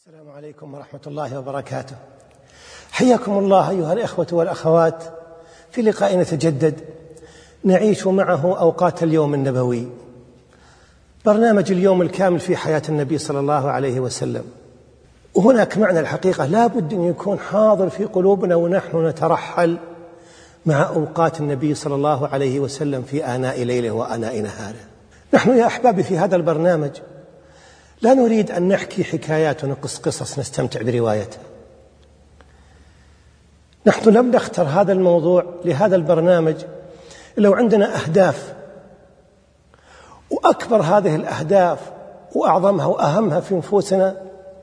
السلام عليكم ورحمة الله وبركاته. حياكم الله أيها الإخوة والأخوات في لقاء نتجدد نعيش معه أوقات اليوم النبوي، برنامج اليوم الكامل في حياة النبي صلى الله عليه وسلم. وهناك معنى الحقيقة لا بد أن يكون حاضر في قلوبنا ونحن نترحل مع أوقات النبي صلى الله عليه وسلم في آناء ليله وآناء نهاره. نحن يا أحبابي في هذا البرنامج لا نريد أن نحكي حكايات ونقص قصص نستمتع بروايتها. نحن لم نختر هذا الموضوع لهذا البرنامج لو عندنا أهداف، وأكبر هذه الأهداف وأعظمها وأهمها في نفوسنا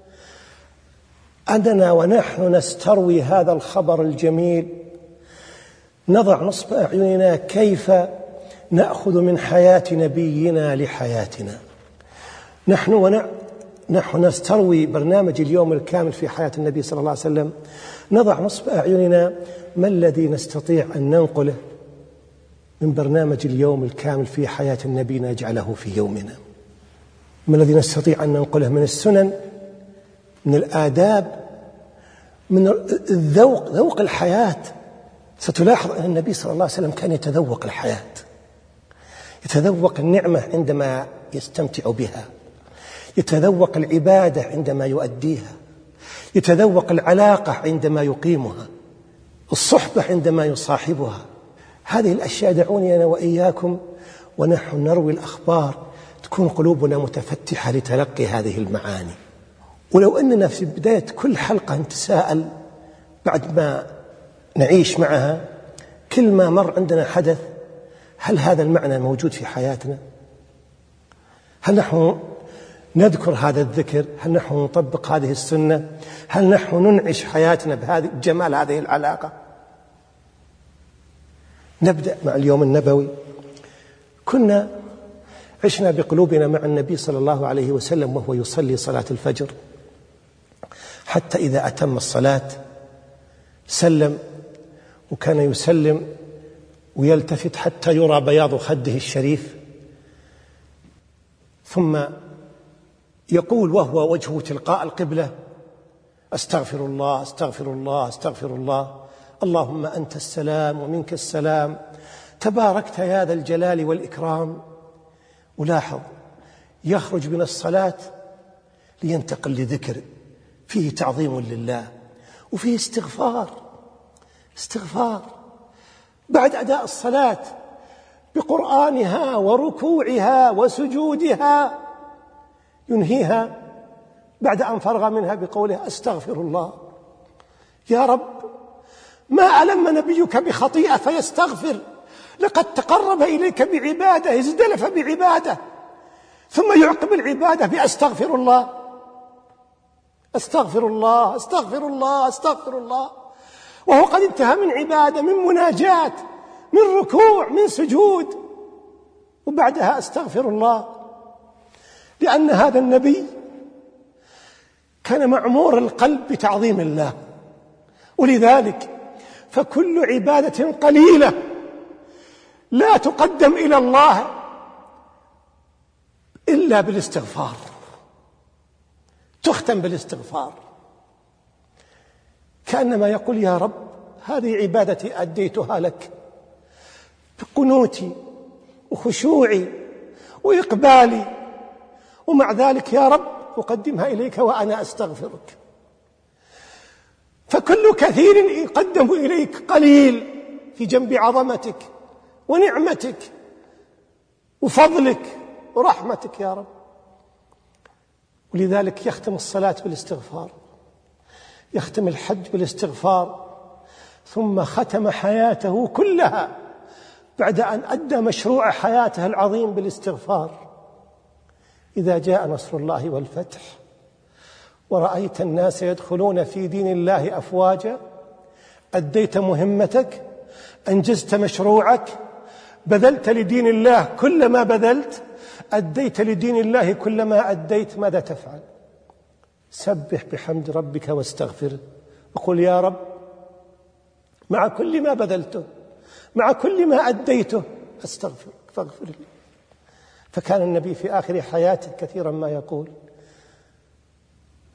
أننا ونحن نستروي هذا الخبر الجميل نضع نصب أعيننا كيف نأخذ من حياة نبينا لحياتنا. نحن نستروي برنامج اليوم الكامل في حياة النبي صلى الله عليه وسلم، نضع نصب أعيننا ما الذي نستطيع أن ننقله من برنامج اليوم الكامل في حياة النبي نجعله في يومنا، ما الذي نستطيع أن ننقله من السنن، من الآداب، من الذوق، ذوق الحياة. ستلاحظ أن النبي صلى الله عليه وسلم كان يتذوق الحياة، يتذوق النعمة عندما يستمتع بها، يتذوق العبادة عندما يؤديها، يتذوق العلاقة عندما يقيمها، الصحبة عندما يصاحبها. هذه الأشياء دعوني أنا وإياكم ونحن نروي الأخبار تكون قلوبنا متفتحة لتلقي هذه المعاني. ولو أننا في بداية كل حلقة نتساءل بعد ما نعيش معها كل ما مر عندنا حدث، هل هذا المعنى موجود في حياتنا؟ هل نحن نذكر هذا الذكر؟ هل نحن نطبق هذه السنة؟ هل نحن ننعش حياتنا بجمال هذه العلاقة؟ نبدأ مع اليوم النبوي. كنا عشنا بقلوبنا مع النبي صلى الله عليه وسلم وهو يصلي صلاة الفجر، حتى إذا أتم الصلاة سلم، وكان يسلم ويلتفت حتى يرى بياض خده الشريف، ثم يقول وهو وجهه تلقاء القبلة: أستغفر الله أستغفر الله أستغفر الله، اللهم أنت السلام ومنك السلام، تباركت يا ذا الجلال والإكرام. ولاحظ يخرج من الصلاة لينتقل لذكر فيه تعظيم لله وفيه استغفار بعد أداء الصلاة بقرآنها وركوعها وسجودها، ينهيها بعد أن فرغ منها بقوله: أستغفر الله. يا رب، ما ألم نبيك بخطيئة فيستغفر، لقد تقرب إليك بعبادة، ازدلف بعبادة، ثم يعقب العبادة بأستغفر الله أستغفر الله أستغفر الله أستغفر الله، وهو قد انتهى من عبادة، من مناجاة، من ركوع، من سجود، وبعدها أستغفر الله. لأن هذا النبي كان معمور القلب بتعظيم الله، ولذلك فكل عبادة قليلة لا تقدم إلى الله إلا بالاستغفار، تختم بالاستغفار، كأنما يقول: يا رب، هذه عبادتي أديتها لك بقنوتي وخشوعي وإقبالي، ومع ذلك يا رب أقدمها إليك وأنا أستغفرك. فكل كثير يقدم إليك قليل في جنب عظمتك ونعمتك وفضلك ورحمتك يا رب. ولذلك يختم الصلاة بالاستغفار، يختم الحج بالاستغفار، ثم ختم حياته كلها بعد أن أدى مشروع حياته العظيم بالاستغفار. إذا جاء نصر الله والفتح ورأيت الناس يدخلون في دين الله أفواجا، أديت مهمتك، أنجزت مشروعك، بذلت لدين الله كل ما بذلت، أديت لدين الله كل ما أديت، ماذا تفعل؟ سبح بحمد ربك واستغفره، وقل: يا رب، مع كل ما بذلته، مع كل ما أديته، أستغفرك فاغفر لي. فكان النبي في آخر حياته كثيرا ما يقول: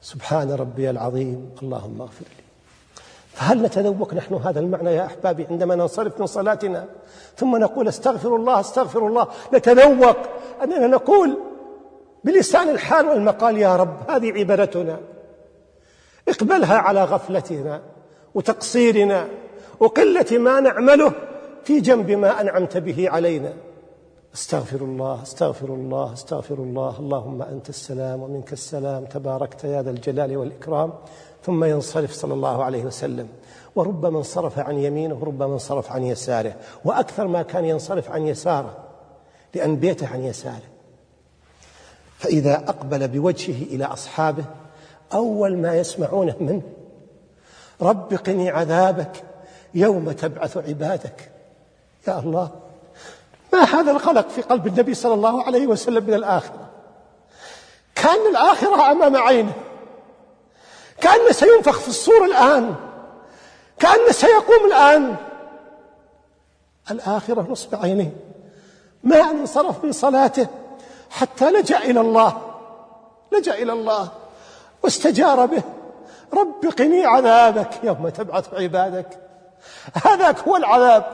سبحان ربي العظيم اللهم اغفر لي. فهل نتذوق نحن هذا المعنى يا أحبابي عندما ننصرف من صلاتنا ثم نقول استغفر الله استغفر الله؟ نتذوق أننا نقول بلسان الحال والمقال يا رب هذه عبادتنا، اقبلها على غفلتنا وتقصيرنا وقلة ما نعمله في جنب ما أنعمت به علينا. استغفر الله استغفر الله استغفر الله، اللهم أنت السلام ومنك السلام تباركت يا ذا الجلال والإكرام. ثم ينصرف صلى الله عليه وسلم، وربما انصرف عن يمينه وربما انصرف عن يساره، وأكثر ما كان ينصرف عن يساره لأن بيته عن يساره. فإذا أقبل بوجهه إلى أصحابه أول ما يسمعونه منه رب قني عذابك يوم تبعث عبادك. يا الله، ما هذا القلق في قلب النبي صلى الله عليه وسلم من الآخرة؟ كان الآخرة أمام عينه، كأنه سينفخ في الصور الآن، كأنه سيقوم الآن. الآخرة نصب عينيه، ما أن انصرف من صلاته حتى لجأ إلى الله، لجأ إلى الله واستجار به. رب قني عذابك يوم تبعث عبادك. هذاك هو العذاب،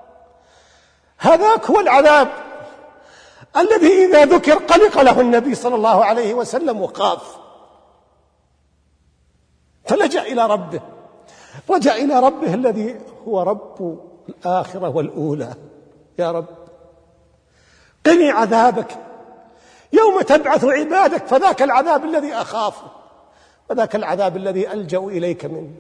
هذاك هو العذاب الذي إذا ذكر قلق له النبي صلى الله عليه وسلم وخاف، فلجأ إلى ربه، رجع إلى ربه الذي هو رب الآخرة والأولى. يا رب قني عذابك يوم تبعث عبادك، فذاك العذاب الذي أخافه وذاك العذاب الذي ألجأ إليك منه.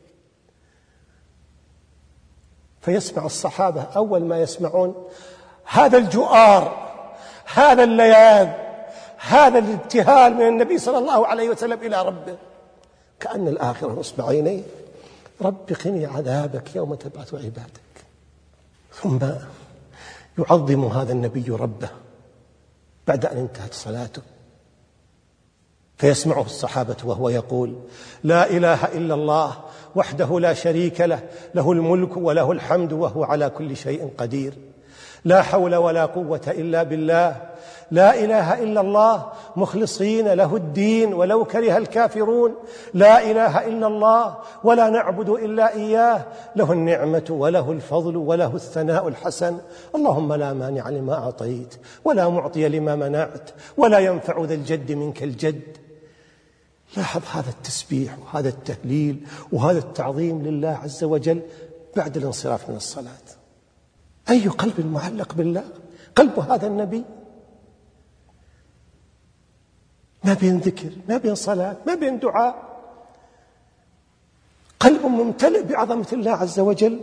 فيسمع الصحابة أول ما يسمعون هذا الجؤار، هذا اللياذ، هذا الابتهال من النبي صلى الله عليه وسلم إلى ربه، كأن الآخرة نصب عينيه. رب قني عذابك يوم تبعث عبادك. ثم يعظم هذا النبي ربه بعد أن انتهت صلاته، فيسمعه الصحابة وهو يقول لا إله إلا الله وحده لا شريك له، له الملك وله الحمد وهو على كل شيء قدير، لا حول ولا قوة إلا بالله، لا إله إلا الله مخلصين له الدين ولو كره الكافرون، لا إله إلا الله ولا نعبد إلا إياه، له النعمة وله الفضل وله الثناء الحسن، اللهم لا مانع لما أعطيت ولا معطي لما منعت ولا ينفع ذا الجد منك الجد. لاحظ هذا التسبيح وهذا التهليل وهذا التعظيم لله عز وجل بعد الانصراف من الصلاة. أي قلب معلق بالله قلب هذا النبي، ما بين ذكر ما بين صلاة ما بين دعاء، قلب ممتلئ بعظمة الله عز وجل.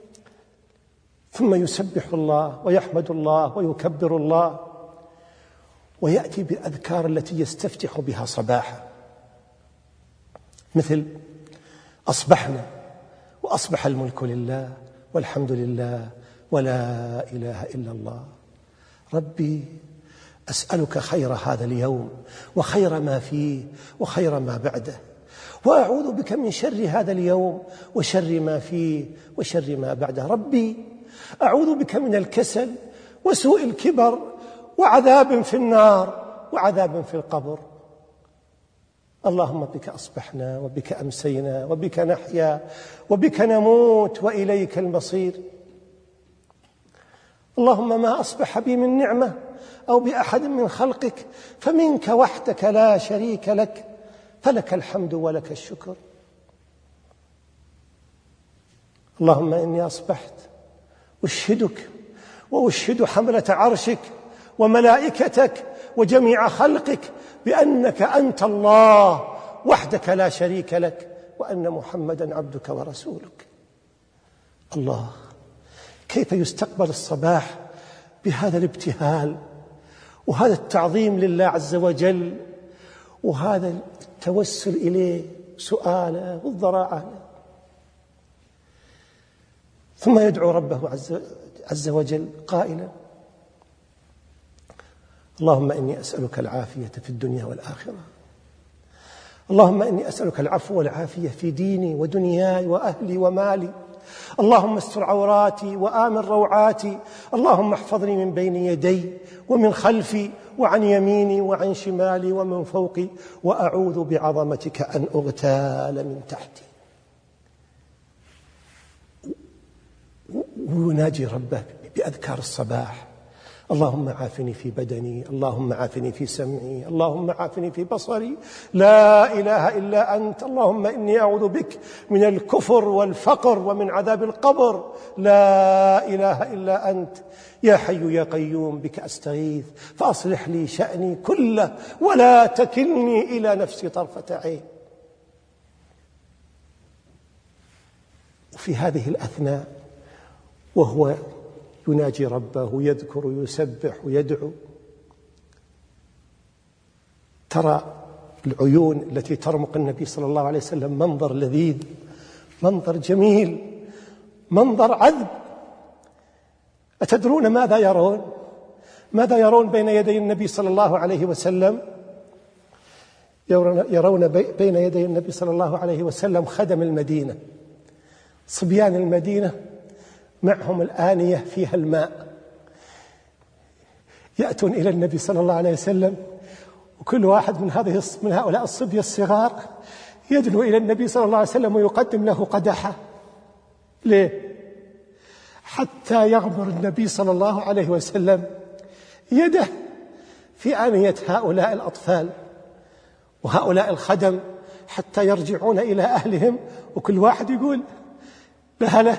ثم يسبح الله ويحمد الله ويكبر الله ويأتي بالأذكار التي يستفتح بها صباحا، مثل أصبحنا وأصبح الملك لله والحمد لله ولا إله إلا الله. ربي أسألك خير هذا اليوم وخير ما فيه وخير ما بعده، وأعوذ بك من شر هذا اليوم وشر ما فيه وشر ما بعده. ربي أعوذ بك من الكسل وسوء الكبر وعذاب في النار وعذاب في القبر. اللهم بك أصبحنا وبك أمسينا وبك نحيا وبك نموت وإليك المصير. اللهم ما أصبح بي من نعمة أو بأحد من خلقك فمنك وحدك لا شريك لك، فلك الحمد ولك الشكر. اللهم إني أصبحت أشهدك وأشهد حملة عرشك وملائكتك وجميع خلقك بأنك أنت الله وحدك لا شريك لك، وأن محمدا عبدك ورسولك. الله، كيف يستقبل الصباح بهذا الابتهال وهذا التعظيم لله عز وجل وهذا التوسل إليه سؤاله والضراعة. ثم يدعو ربه عز وجل قائلا اللهم إني أسألك العافية في الدنيا والآخرة، اللهم إني أسألك العفو والعافية في ديني ودنياي وأهلي ومالي، اللهم استر عوراتي وآمن روعاتي، اللهم احفظني من بين يدي ومن خلفي وعن يميني وعن شمالي ومن فوقي، وأعوذ بعظمتك أن أغتال من تحتي. ويناجي ربه بأذكار الصباح: اللهم عافني في بدني، اللهم عافني في سمعي، اللهم عافني في بصري، لا إله إلا أنت، اللهم إني أعوذ بك من الكفر والفقر ومن عذاب القبر، لا إله إلا أنت، يا حي يا قيوم بك أستغيث فأصلح لي شأني كله ولا تكلني إلى نفسي طرفة عين. وفي هذه الأثناء وهو يناجي ربه ويذكر ويسبح ويدعو، ترى العيون التي ترمق النبي صلى الله عليه وسلم منظر لذيذ، منظر جميل، منظر عذب. أتدرون ماذا يرون؟ ماذا يرون بين يدي النبي صلى الله عليه وسلم؟ يرون بين يدي النبي صلى الله عليه وسلم خدم المدينة، صبيان المدينة، معهم الآنية فيها الماء، يأتون إلى النبي صلى الله عليه وسلم، وكل واحد من هؤلاء الصبية الصغار يدنو إلى النبي صلى الله عليه وسلم ويقدم له قدحة. ليه؟ حتى يغمر النبي صلى الله عليه وسلم يده في آنية هؤلاء الأطفال وهؤلاء الخدم، حتى يرجعون إلى أهلهم وكل واحد يقول: له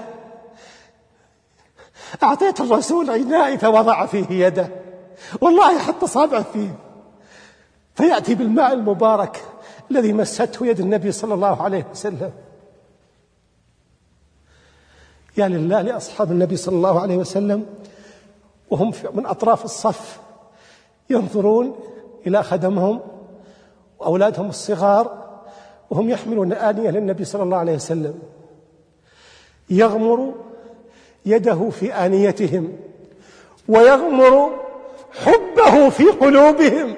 أعطيت الرسول إنائي فوضع فيه يده، والله حتى صابع فيه، فيأتي بالماء المبارك الذي مسته يد النبي صلى الله عليه وسلم. يا لله لأصحاب النبي صلى الله عليه وسلم وهم من أطراف الصف ينظرون إلى خدمهم وأولادهم الصغار وهم يحملون آنية للنبي صلى الله عليه وسلم، يغمر يده في آنيتهم ويغمر حبه في قلوبهم.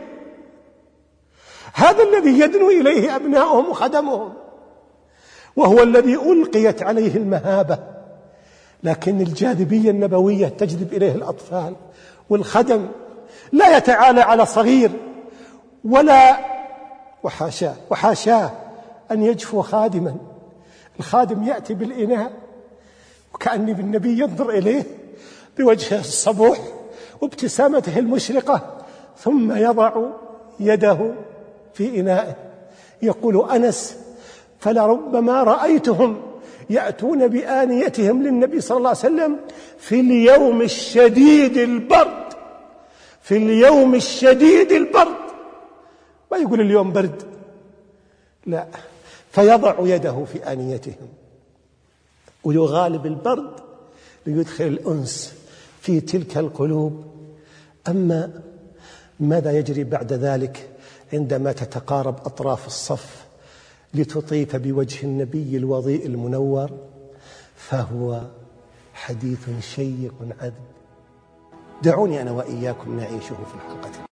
هذا الذي يدنو إليه أبناؤهم وخدمهم، وهو الذي ألقيت عليه المهابة، لكن الجاذبية النبوية تجذب إليه الأطفال والخدم، لا يتعالى على صغير ولا وحاشاه أن يجفو خادما. الخادم يأتي بالإناء وكأن بالنبي ينظر إليه بوجهه الصبوح وابتسامته المشرقة، ثم يضع يده في إنائه. يقول أنس: فلربما رأيتهم يأتون بآنيتهم للنبي صلى الله عليه وسلم في اليوم الشديد البرد، في اليوم الشديد البرد، ما يقول اليوم برد، لا، فيضع يده في آنيتهم ويغالب البرد ليدخل الأنس في تلك القلوب. أما ماذا يجري بعد ذلك عندما تتقارب أطراف الصف لتطيف بوجه النبي الوضيء المنور، فهو حديث شيق عذب. دعوني أنا وإياكم نعيشه في الحلقة.